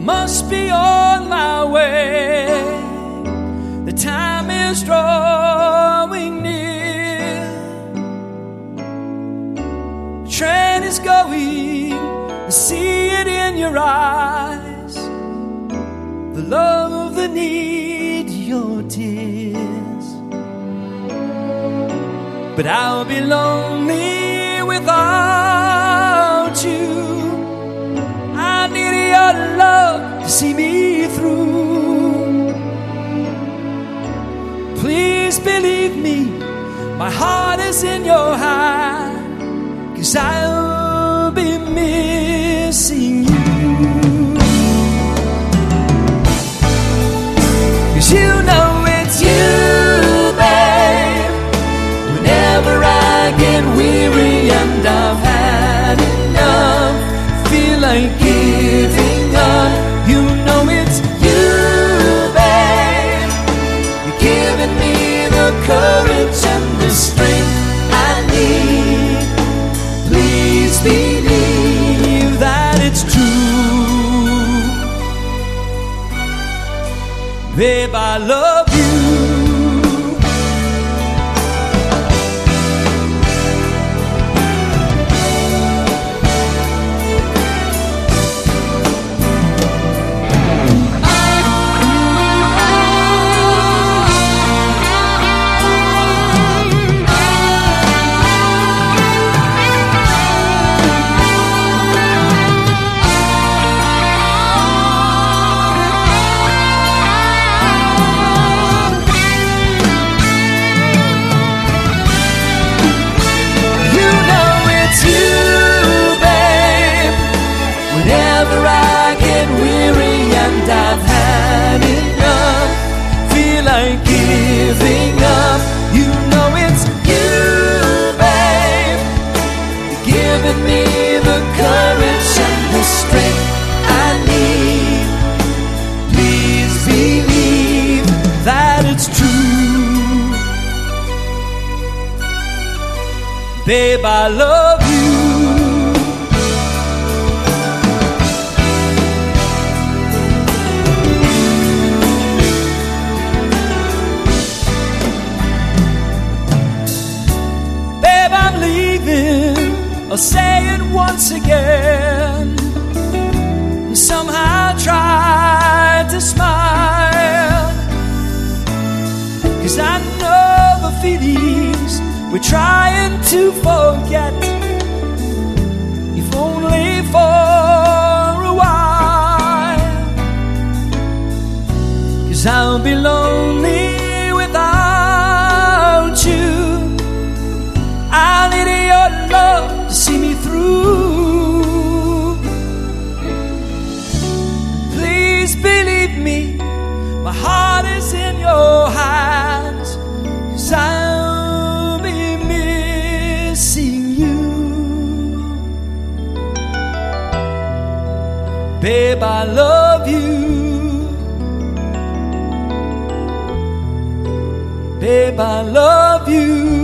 must be on my way. The time is drawing near. The train is going, I see it in your eyes. The love, the need, your tears. But I'll be lonely without you. I need your love to see me through. Please believe me, my heart is in your hand, 'cause I'll be missing you. 'Cause you know it's you, babe. Whenever I get weary and I've had enough, feel like giving up, you know it's you, babe. You're giving me the courage and the strength I need. Please believe that it's true. Babe, I love you. I've had enough, feel like giving up, you know it's you, babe. You're giving me the courage and the strength I need. Please believe that it's true. Babe, I love you. I'll say it once again. Somehow try to smile, 'cause I know the feelings we're trying to forget, if only for a while. 'Cause I'll be lonely without you. I need your love to see me through. Please believe me, my heart is in your hands, 'cause I'll be missing you. Babe, I love you. Babe, I love you.